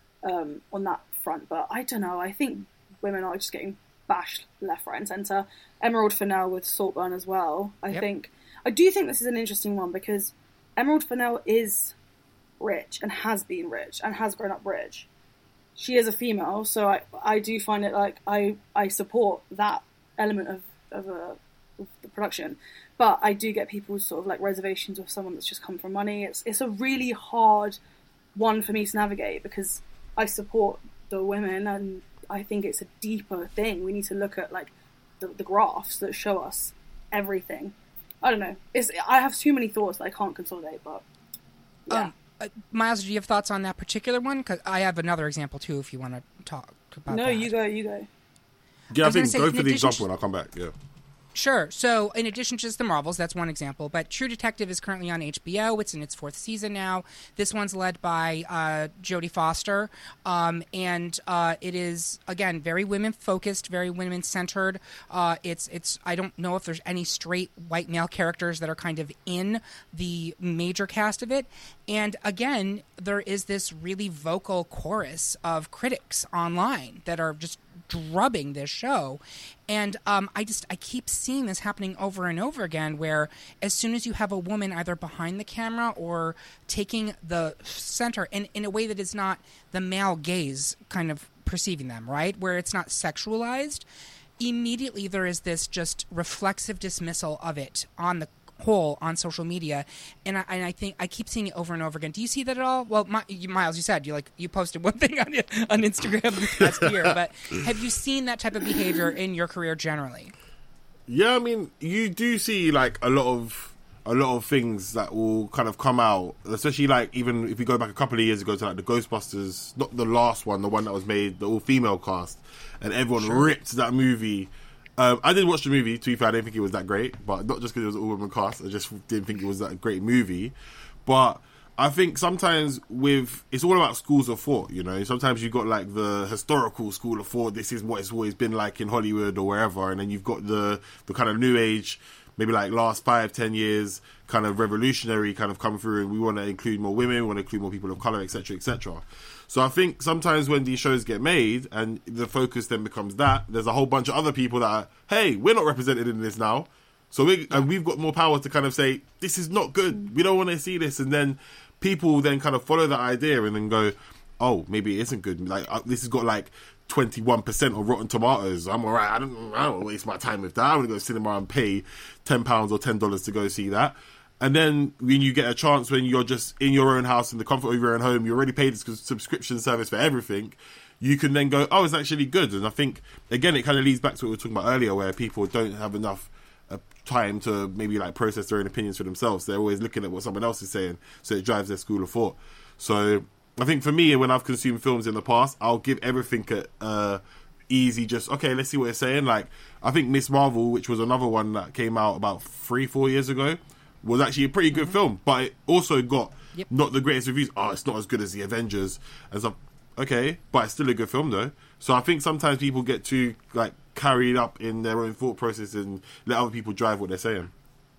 F: on that front. But I don't know. I think women are just getting bashed left, right, and centre. Emerald Fennell with Saltburn as well. I do think this is an interesting one because Emerald Fennell is rich and has been rich and has grown up rich. She is a female, so I do find it like I support that element of the production, but I do get people's sort of like reservations with someone that's just come from money. It's a really hard one for me to navigate because I support the women and I think it's a deeper thing. We need to look at like the graphs that show us everything. I don't know. I have too many thoughts that I can't consolidate, but yeah.
E: Miles, do you have thoughts on that particular one? Because I have another example too if you want to talk about that.
F: No, you go.
C: Yeah, I think go for the example and I'll come back, yeah.
E: Sure. So in addition to just the Marvels, that's one example. But True Detective is currently on HBO. It's in its 4th season now. This one's led by Jodie Foster. And it is, again, very women-focused, very women-centered. It's I don't know if there's any straight white male characters that are kind of in the major cast of it. And again, there is this really vocal chorus of critics online that are just drubbing this show. And I keep seeing this happening over and over again, where as soon as you have a woman either behind the camera or taking the center, and in a way that is not the male gaze kind of perceiving them, right? Where it's not sexualized, immediately there is this just reflexive dismissal of it on the whole on social media, and I think I keep seeing it over and over again. Do you see that at all? Well, Miles, you said you posted one thing on Instagram this past year, but have you seen that type of behavior in your career generally?
C: Yeah, I mean, you do see like a lot of things that will kind of come out, especially like even if we go back a couple of years ago to like the Ghostbusters, not the last one, the one that was made, the all-female cast, and everyone ripped that movie. I did watch the movie, to be fair. I didn't think it was that great, but not just because it was an all-women cast. I just didn't think it was that great movie. But I think sometimes it's all about schools of thought, you know. Sometimes you've got like the historical school of thought. This is what it's always been like in Hollywood or wherever. And then you've got the kind of new age, maybe like last 5-10 years, kind of revolutionary kind of come through. And we want to include more women, we want to include more people of color, etc., etc. So I think sometimes when these shows get made and the focus then becomes that, there's a whole bunch of other people that are, hey, we're not represented in this now. So we've got more power to kind of say, this is not good. We don't want to see this. And then people then kind of follow that idea and then go, oh, maybe it isn't good. Like this has got like 21% on Rotten Tomatoes. I'm all right. I don't want to waste my time with that. I want to go to cinema and pay £10 or $10 to go see that. And then when you get a chance, when you're just in your own house, in the comfort of your own home, you already paid this subscription service for everything, you can then go, oh, it's actually good. And I think, again, it kind of leads back to what we were talking about earlier, where people don't have enough time to maybe like process their own opinions for themselves. They're always looking at what someone else is saying, so it drives their school of thought. So I think for me, when I've consumed films in the past, I'll give everything easy, just, okay, let's see what it's saying. Like, I think Miss Marvel, which was another one that came out about 3-4 years ago, was actually a pretty good film, but it also got not the greatest reviews. Oh, it's not as good as the Avengers and stuff. Okay, but it's still a good film though. So I think sometimes people get too like carried up in their own thought process and let other people drive what they're saying.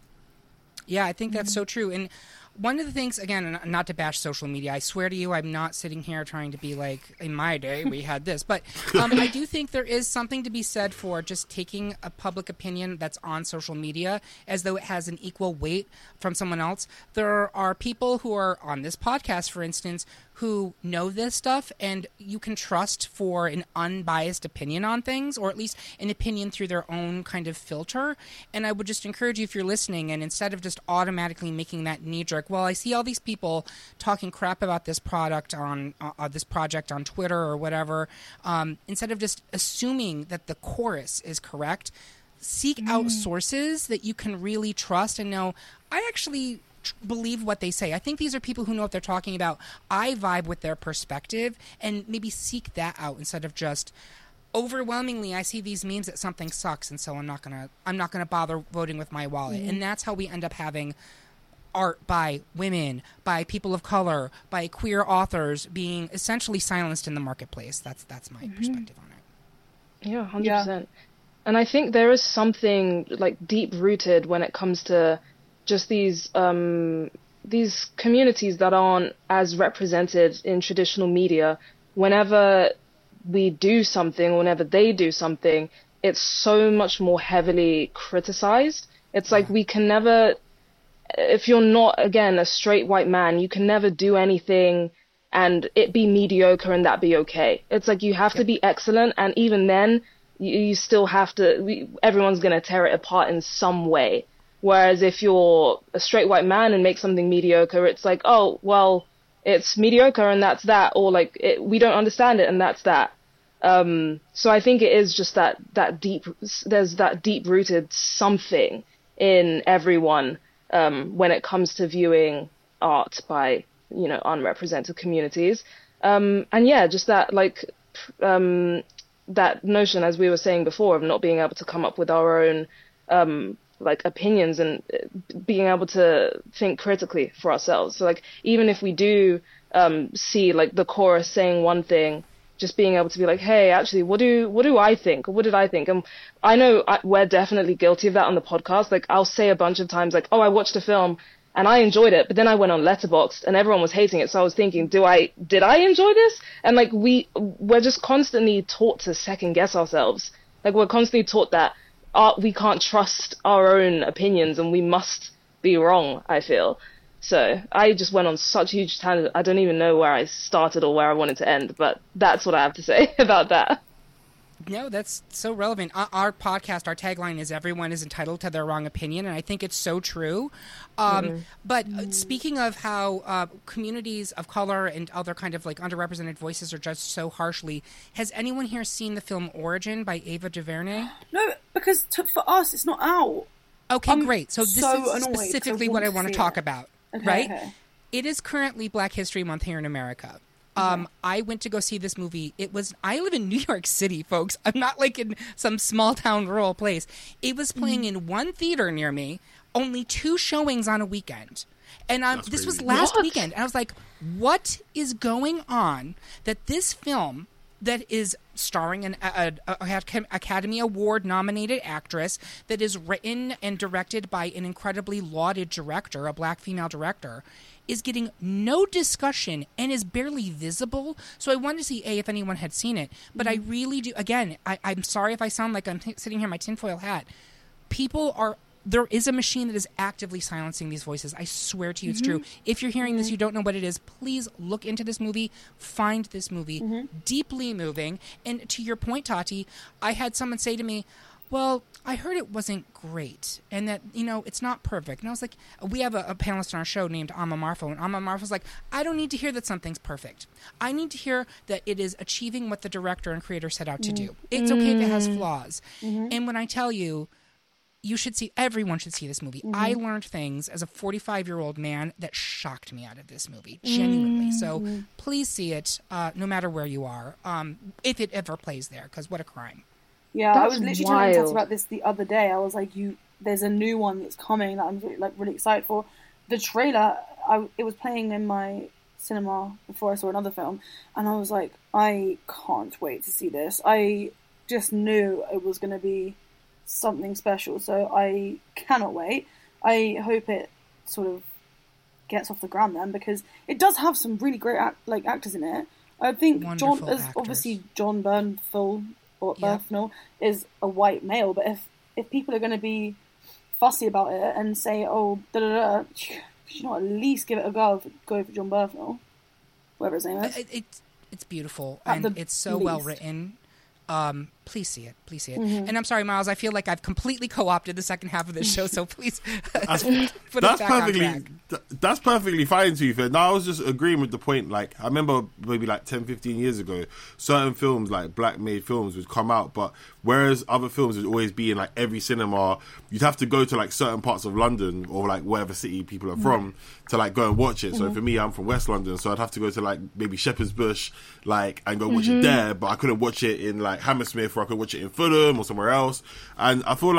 E: Yeah, I think that's so true. And one of the things, again, not to bash social media, I swear to you, I'm not sitting here trying to be like, in my day, we had this. But I do think there is something to be said for just taking a public opinion that's on social media as though it has an equal weight from someone else. There are people who are on this podcast, for instance, who know this stuff and you can trust for an unbiased opinion on things, or at least an opinion through their own kind of filter. And I would just encourage you, if you're listening, and instead of just automatically making that knee-jerk, well, I see all these people talking crap about this product on this project on Twitter or whatever, instead of just assuming that the chorus is correct, seek out sources that you can really trust and know, I actually believe what they say. I think these are people who know what they're talking about. I vibe with their perspective, and maybe seek that out instead of just overwhelmingly I see these memes that something sucks, and so I'm not gonna bother voting with my wallet. And that's how we end up having art by women, by people of color, by queer authors being essentially silenced in the marketplace. That's my perspective on it.
D: Yeah, 100%. And I think there is something like deep rooted when it comes to just these communities that aren't as represented in traditional media. Whenever we do something, or whenever they do something, it's so much more heavily criticized. It's like we can never, if you're not, again, a straight white man, you can never do anything and it be mediocre and that be okay. It's like you have to be excellent, and even then, you still have to, everyone's going to tear it apart in some way. Whereas if you're a straight white man and make something mediocre, it's like, oh, well, it's mediocre and that's that, or like, we don't understand it and that's that. So I think it is just that deep, there's that deep-rooted something in everyone when it comes to viewing art by, unrepresented communities. And yeah, just that, like, that notion, as we were saying before, of not being able to come up with our own like opinions and being able to think critically for ourselves. So like, even if we do see like the chorus saying one thing, just being able to be like, hey, actually, what do I think? What did I think? And I know we're definitely guilty of that on the podcast. Like, I'll say a bunch of times like, oh, I watched a film and I enjoyed it, but then I went on Letterboxd and everyone was hating it. So I was thinking, did I enjoy this? And like, we're just constantly taught to second guess ourselves. Like, we're constantly taught that we can't trust our own opinions and we must be wrong, I feel. So I just went on such a huge tangent. I don't even know where I started or where I wanted to end, but that's what I have to say about that.
E: No, that's so relevant. Our podcast, our tagline is everyone is entitled to their wrong opinion, and I think it's so true. But speaking of how communities of color and other kind of like underrepresented voices are judged so harshly, has anyone here seen the film Origin by Ava DuVernay?
F: No, because for us, it's not out.
E: Okay, great. So this is specifically what I want to talk about, right? Okay. It is currently Black History Month here in America. I went to go see this movie. I live in New York City, folks. I'm not like in some small town rural place. It was playing in one theater near me, only 2 showings on a weekend. And this was last weekend. And I was like, what is going on that this film that is starring an Academy Award nominated actress, that is written and directed by an incredibly lauded director, a Black female director, is getting no discussion and is barely visible. So I wanted to see, if anyone had seen it. But I really do, again, I'm sorry if I sound like I'm sitting here in my tinfoil hat. There is a machine that is actively silencing these voices. I swear to you it's true. If you're hearing this, you don't know what it is, please look into this movie, find this movie. Deeply moving. And to your point, Tati, I had someone say to me, well, I heard it wasn't great and that, it's not perfect. And I was like, we have a panelist on our show named Amma Marfo, and Amma Marfo's like, I don't need to hear that something's perfect. I need to hear that it is achieving what the director and creator set out to do. It's okay if it has flaws. And when I tell you, everyone should see this movie. I learned things as a 45-year-old man that shocked me out of this movie, genuinely. So please see it, no matter where you are, if it ever plays there, because what a crime.
F: Yeah, I was literally telling Tess about this the other day. I was like, there's a new one that's coming that I'm really excited for. The trailer, it was playing in my cinema before I saw another film, and I was like, I can't wait to see this. I just knew it was going to be something special, so I cannot wait. I hope it sort of gets off the ground then, because it does have some really great actors in it. I think obviously John Bernthal or Bernthal is a white male, but if people are going to be fussy about it and say, oh, should you not at least give it a go for John Bernthal, whatever his name is?
E: It's beautiful and it's so well written. Please see it. And I'm sorry, Miles, I feel like I've completely co-opted the second half of this show, so please put us back on track.
C: That's perfectly fine, to be fair. No, I was just agreeing with the point. Like, I remember maybe like 10, 15 years ago, certain films, like black-made films, would come out, but whereas other films would always be in like every cinema, you'd have to go to like certain parts of London or like whatever city people are from to like go and watch it. So for me, I'm from West London, so I'd have to go to like maybe Shepherd's Bush, like, and go watch it there, but I couldn't watch it in like Hammersmith, or I could watch it in Fulham or somewhere else. And I feel like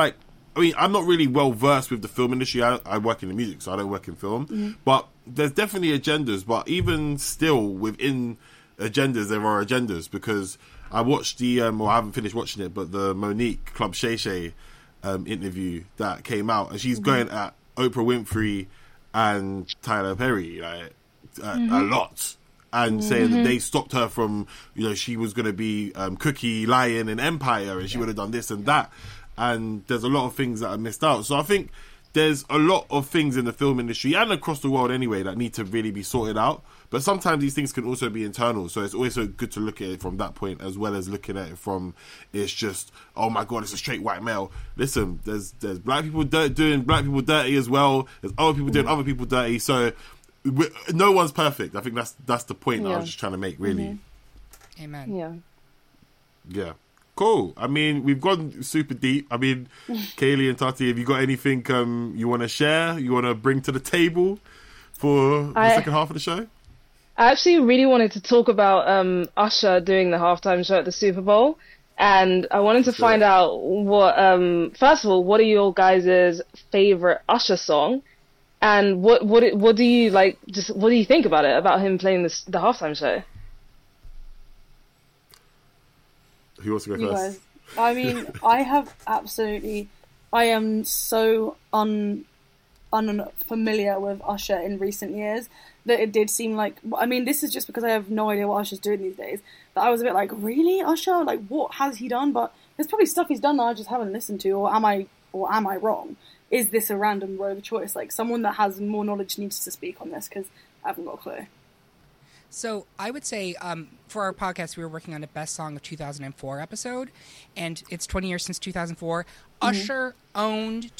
C: I mean, I'm not really well versed with the film industry. I work in the music, so I don't work in film. But there's definitely agendas. But even still, within agendas, there are agendas. Because I watched the, I haven't finished watching it, but the Monique Club Shay Shay interview that came out, and she's going at Oprah Winfrey and Tyler Perry like a lot. And saying that they stopped her from, she was going to be Cookie Lion in Empire, and she would have done this and that. And there's a lot of things that are missed out. So I think there's a lot of things in the film industry and across the world anyway that need to really be sorted out. But sometimes these things can also be internal. So it's always so good to look at it from that point, as well as looking at it from, it's just, oh my God, it's a straight white male. Listen, there's black people doing black people dirty as well. There's other people doing other people dirty. So no one's perfect. I think that's the point that I was just trying to make, really.
E: Amen.
C: Yeah. Cool. I mean, we've gone super deep. I mean, Kaylee and Tati, have you got anything you want to share? You want to bring to the table for the second half of the show?
D: I actually really wanted to talk about Usher doing the halftime show at the Super Bowl. And I wanted to find out what, first of all, what are your guys' favorite Usher song? And what do you like? Just what do you think about it? About him playing the halftime show?
C: Who wants to go first?
F: Guys. I mean, I am so unfamiliar with Usher in recent years that it did seem like, I mean, this is just because I have no idea what Usher's doing these days, that I was a bit like, really, Usher? Like, what has he done? But there's probably stuff he's done that I just haven't listened to, or am I wrong? Is this a random rogue choice? Like, someone that has more knowledge needs to speak on this, because I haven't got a clue.
E: So I would say for our podcast, we were working on a Best Song of 2004 episode, and it's 20 years since 2004. Usher owned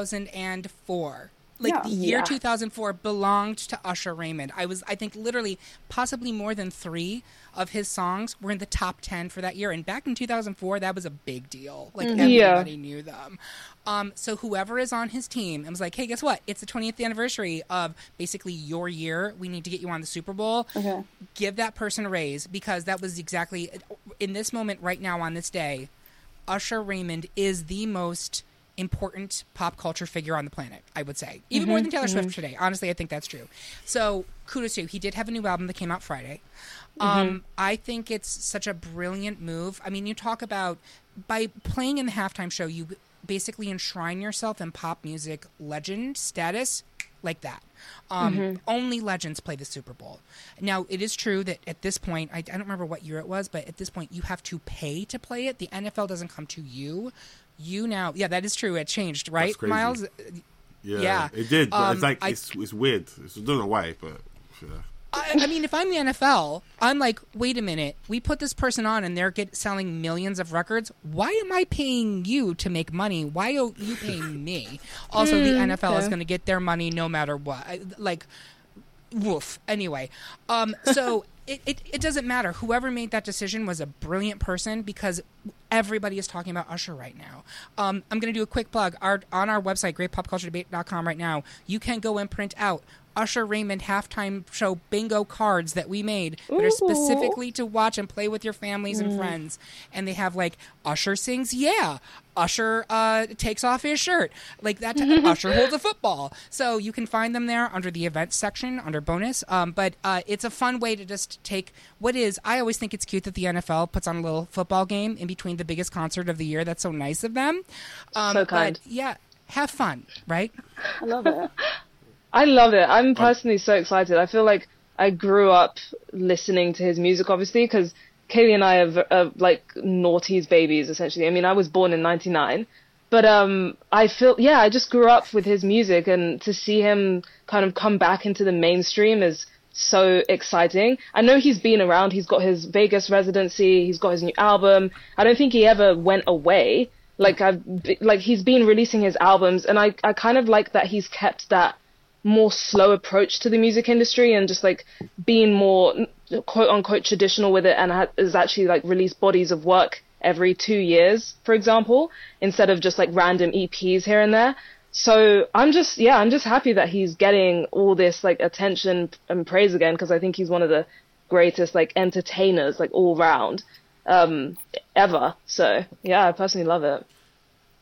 E: 2004. Like, the year 2004 belonged to Usher Raymond. I think literally possibly more than 3 of his songs were in the top 10 for that year. And back in 2004, that was a big deal. Like, everybody knew them. So whoever is on his team, I was like, hey, guess what? It's the 20th anniversary of basically your year. We need to get you on the Super Bowl. Okay. Give that person a raise, because that was exactly, in this moment right now on this day, Usher Raymond is the most important pop culture figure on the planet, I would say. Even more than Taylor Swift today. Honestly, I think that's true. So kudos to you. He did have a new album that came out Friday. I think it's such a brilliant move. I mean, you talk about, by playing in the halftime show, you basically enshrine yourself in pop music legend status like that. Only legends play the Super Bowl. Now, it is true that at this point, I don't remember what year it was, but at this point, you have to pay to play it. The NFL doesn't come to you. You now, that is true. It changed, right, Miles?
C: Yeah, it did. But it's weird. I don't know why, but yeah.
E: I mean, if I'm the NFL, I'm like, wait a minute. We put this person on, and they're selling millions of records. Why am I paying you to make money? Why are you paying me? Also, the NFL is going to get their money no matter what. Woof. Anyway, so it doesn't matter. Whoever made that decision was a brilliant person, because everybody is talking about Usher right now. I'm going to do a quick plug. On our website, greatpopculturedebate.com right now, you can go and print out Usher Raymond halftime show bingo cards that we made that are specifically to watch and play with your families and friends. And they have like Usher sings "Yeah," Usher takes off his shirt, like that. Usher holds a football. So you can find them there under the events section under bonus. But it's a fun way to just take what is. I always think it's cute that the NFL puts on a little football game in between the biggest concert of the year. That's so nice of them.
D: So kind.
E: But yeah, have fun, right?
F: I love it.
D: I love it. I'm personally so excited. I feel like I grew up listening to his music, obviously, because Kaylee and I are like noughties babies, essentially. I mean, I was born in 99. But I feel, I just grew up with his music, and to see him kind of come back into the mainstream is so exciting. I know he's been around. He's got his Vegas residency. He's got his new album. I don't think he ever went away. Like he's been releasing his albums, and I kind of like that he's kept that more slow approach to the music industry, and just like being more quote unquote traditional with it, and has actually like released bodies of work every 2 years, for example, instead of just like random EPs here and there. So I'm just happy that he's getting all this like attention and praise again, because I think he's one of the greatest like entertainers like all round ever. So yeah, I personally love it.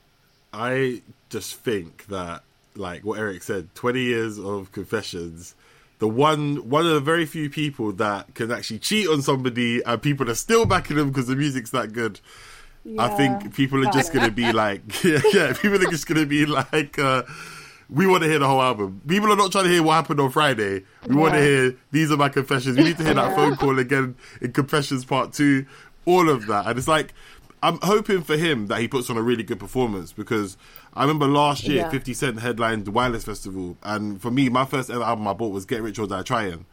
C: I just think that, like what Eric said, 20 years of Confessions, one of the very few people that can actually cheat on somebody and people are still backing them because the music's that good. Yeah, I think people are just going to be like, people are just going to be like, we want to hear the whole album. People are not trying to hear what happened on Friday. We want to hear, these are my confessions. We need to hear that phone call again in Confessions Part 2, all of that. And it's like, I'm hoping for him that he puts on a really good performance, because I remember last year 50 Cent headlined the Wireless Festival, and for me, my first ever album I bought was Get Rich or Die Trying.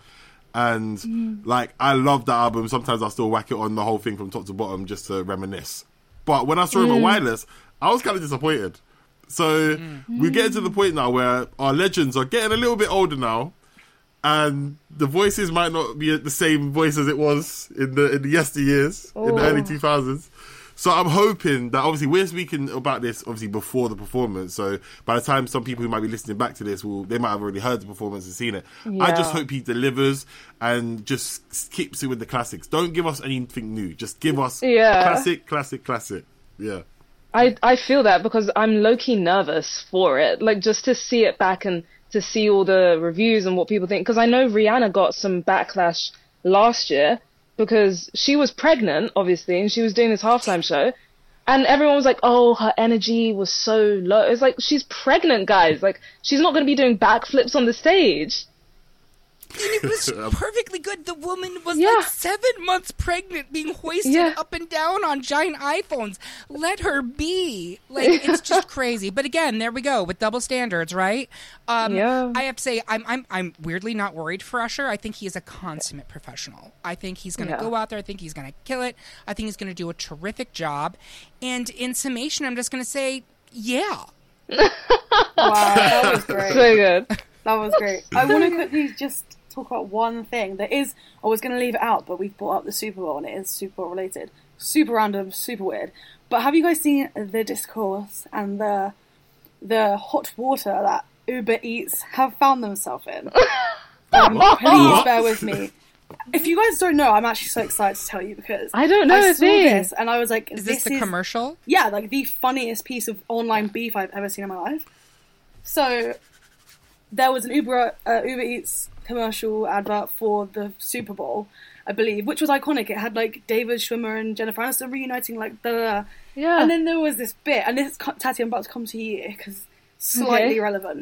C: And like, I love that album. Sometimes I still whack it on the whole thing from top to bottom just to reminisce. But when I saw him at Wireless, I was kind of disappointed. So we're getting to the point now where our legends are getting a little bit older now, and the voices might not be the same voice as it was in the yesteryears, in the early 2000s. So I'm hoping that, obviously, we're speaking about this, obviously, before the performance. So by the time some people who might be listening back to this, they might have already heard the performance and seen it. Yeah. I just hope he delivers and just keeps it with the classics. Don't give us anything new. Just give us classic. Yeah.
D: I feel that, because I'm low-key nervous for it. Like, just to see it back and to see all the reviews and what people think. Because I know Rihanna got some backlash last year, because she was pregnant, obviously, and she was doing this halftime show, and everyone was like, oh, her energy was so low. It's like, she's pregnant, guys. Like, she's not going to be doing backflips on the stage.
E: And it was perfectly good. The woman was like 7 months pregnant, being hoisted up and down on giant iPhones. Let her be. Like, it's just crazy. But again, there we go with double standards, right? I have to say, I'm weirdly not worried for Usher. I think he is a consummate professional. I think he's going to go out there. I think he's going to kill it. I think he's going to do a terrific job. And in summation, I'm just going to say,
F: Wow, that was great.
D: So good.
F: That was great. I want to quickly just talk about one thing that is, I was going to leave it out, but we've brought up the Super Bowl and it is Super Bowl related. Super random, super weird. But have you guys seen the discourse and the hot water that Uber Eats have found themselves in? Please bear with me. If you guys don't know, I'm actually so excited to tell you, because
D: I don't know
F: I saw this and I was like,
E: is this the commercial?
F: Yeah, like the funniest piece of online beef I've ever seen in my life. So there was an Uber Eats commercial advert for the Super Bowl, I believe, which was iconic. It had like David Schwimmer and Jennifer Aniston reuniting, like
D: yeah.
F: And then there was this bit, and this, Tati, I'm about to come to you because slightly relevant.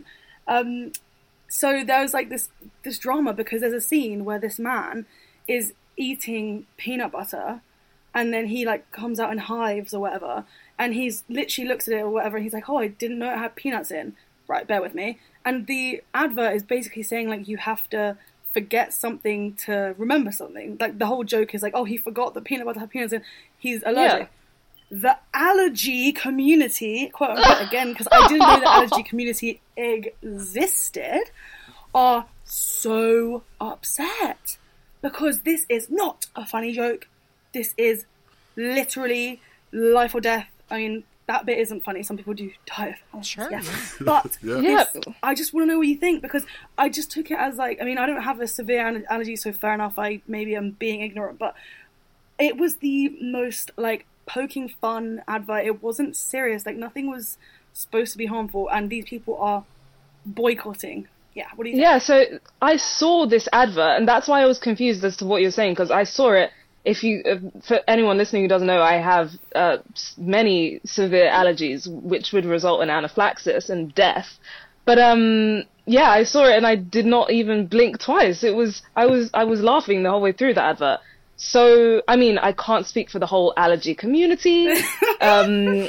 F: So there was like this drama, because there's a scene where this man is eating peanut butter, and then he like comes out in hives or whatever, and he's literally looks at it or whatever, and he's like, oh, I didn't know it had peanuts in. Right, bear with me. And the advert is basically saying, like, you have to forget something to remember something. Like, the whole joke is like, oh, he forgot that peanut butter had peanuts in. He's allergic. Yeah. The allergy community, quote unquote, again, because I didn't know the allergy community existed, are so upset. Because this is not a funny joke. This is literally life or death. I mean, that bit isn't funny. Some people do die of allergies.
E: Sure.
F: Yeah. But I just want to know what you think, because I just took it as like, I mean, I don't have a severe allergy, so fair enough. I maybe am being ignorant, but it was the most like poking fun advert. It wasn't serious. Like, nothing was supposed to be harmful, and these people are boycotting. Yeah. What do you think?
D: Yeah. So I saw this advert, and that's why I was confused as to what you're saying, because I saw it. For anyone listening who doesn't know, I have many severe allergies, which would result in anaphylaxis and death. But I saw it and I did not even blink twice. I was laughing the whole way through the advert. So, I mean, I can't speak for the whole allergy community. I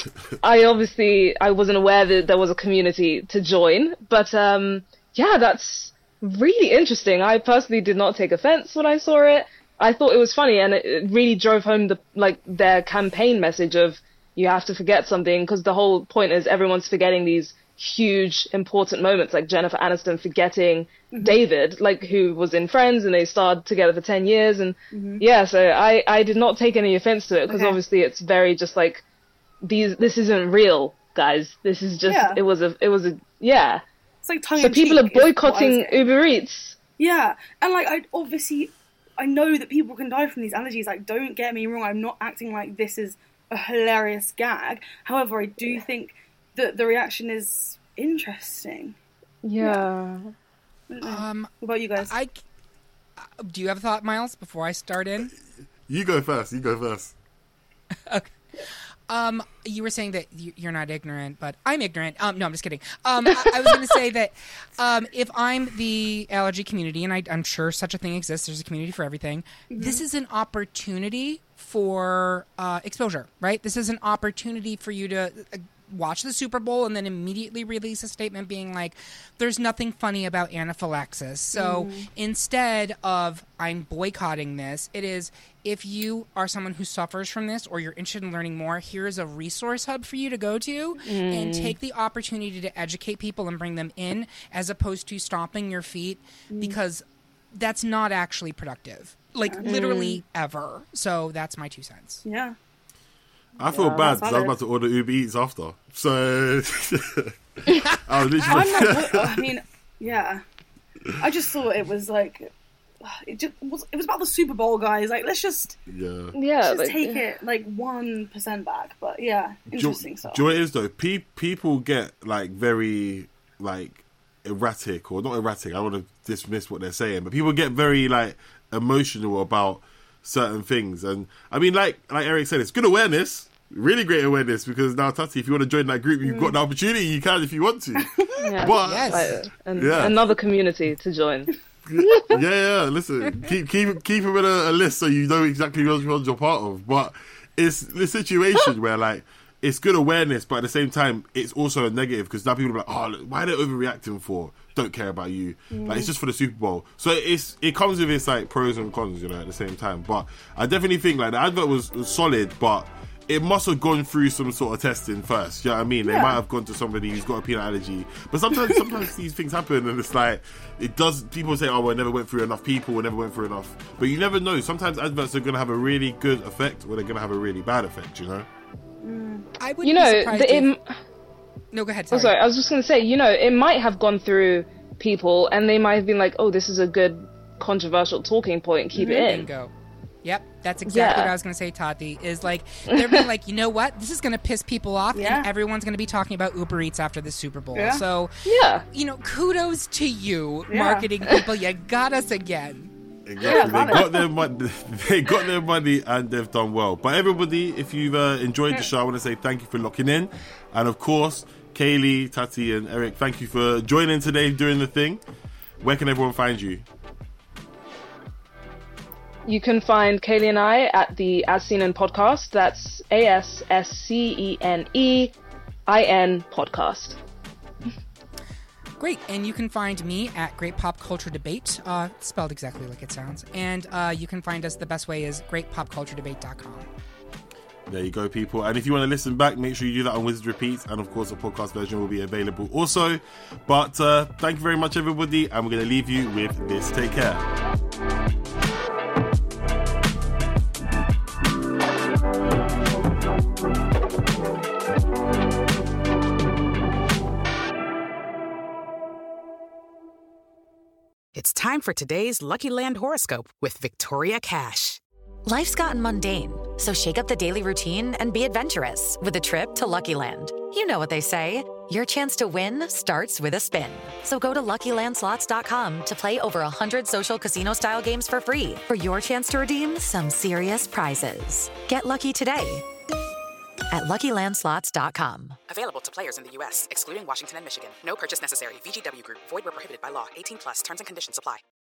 D: wasn't aware that there was a community to join. But that's really interesting. I personally did not take offense when I saw it. I thought it was funny, and it really drove home their campaign message of you have to forget something, because the whole point is everyone's forgetting these huge, important moments, like Jennifer Aniston forgetting David, like, who was in Friends, and they starred together for 10 years, and so I did not take any offense to it, because obviously it's very just like, this isn't real, guys. This is just, it was a
F: It's like tongue in cheek.
D: So people are boycotting Uber Eats.
F: Yeah, and like, I know that people can die from these allergies. Like, don't get me wrong, I'm not acting like this is a hilarious gag. However, I do think the reaction is interesting.
D: Yeah.
F: What about you guys?
E: Do you have a thought, Miles, before I start in?
C: You go first.
E: Okay. You were saying that you're not ignorant, but I'm ignorant. No, I'm just kidding. I was going to say that if I'm the allergy community, and I'm sure such a thing exists, there's a community for everything, this is an opportunity for exposure, right? This is an opportunity for you to watch the Super Bowl and then immediately release a statement being like, there's nothing funny about anaphylaxis. So instead of I'm boycotting this, it is, if you are someone who suffers from this or you're interested in learning more, here's a resource hub for you to go to and take the opportunity to educate people and bring them in, as opposed to stomping your feet, because that's not actually productive. Like, literally ever. So that's my 2 cents.
F: Yeah.
C: I feel bad because I was about to order Uber Eats after. So I was literally
F: I just thought it was like it was about the Super Bowl, guys. Like, let's just take it like 1% back. But yeah, interesting stuff.
C: Do you know what it is though? People get like very like erratic, or not erratic. I don't want to dismiss what they're saying, but people get very like emotional about certain things. And I mean, like Eric said, it's good awareness, really great awareness, because now, Tati, if you want to join that group, you've got the opportunity, you can if you want to. But
D: another community to join.
C: Listen, keep them in a list so you know exactly which ones you're part of. But it's the situation where like it's good awareness, but at the same time it's also a negative, because now people are like, oh, look, why are they overreacting for? Don't care about you. Like, it's just for the Super Bowl. So it comes with its like pros and cons, you know, at the same time. But I definitely think like the advert was solid, but it must have gone through some sort of testing first. You know what I mean? They might have gone to somebody who's got a peanut allergy. But sometimes these things happen, and it's like, it does. People say, oh, well, it never went through enough people, it never went through enough. But you never know. Sometimes adverts are going to have a really good effect, or they're going to have a really bad effect, you know?
E: I would be surprised No, go ahead. Sorry.
D: I was just going to say, you know, it might have gone through people, and they might have been like, oh, this is a good controversial talking point, keep it in.
E: Bingo. Yep, that's exactly what I was going to say, Tati, is like, they're being like, you know what, this is going to piss people off, and everyone's going to be talking about Uber Eats after the Super Bowl. So, you know, kudos to you, marketing people, you got us again.
C: Exactly. They got their money and they've done well. But everybody, if you've enjoyed the show, I want to say thank you for locking in. And of course, Kaylee, Tati and Eric, thank you for joining today doing the thing. Where can everyone find you?
D: You can find Kaylee and I at the As Seen In podcast. That's ASSCENEIN podcast.
E: Great. And you can find me at Great Pop Culture Debate, spelled exactly like it sounds. And you can find us, the best way is greatpopculturedebate.com.
C: There you go, people. And if you want to listen back, make sure you do that on Wizard Repeats. And of course, the podcast version will be available also. But thank you very much, everybody. And we're going to leave you with this. Take care.
J: It's time for today's Lucky Land horoscope with Victoria Cash.
K: Life's gotten mundane, so shake up the daily routine and be adventurous with a trip to Lucky Land. You know what they say, your chance to win starts with a spin. So go to LuckyLandSlots.com to play over 100 social casino-style games for free for your chance to redeem some serious prizes. Get lucky today at LuckyLandSlots.com.
J: Available to players in the U.S., excluding Washington and Michigan. No purchase necessary. VGW Group. Void where prohibited by law. 18+. Terms and conditions apply.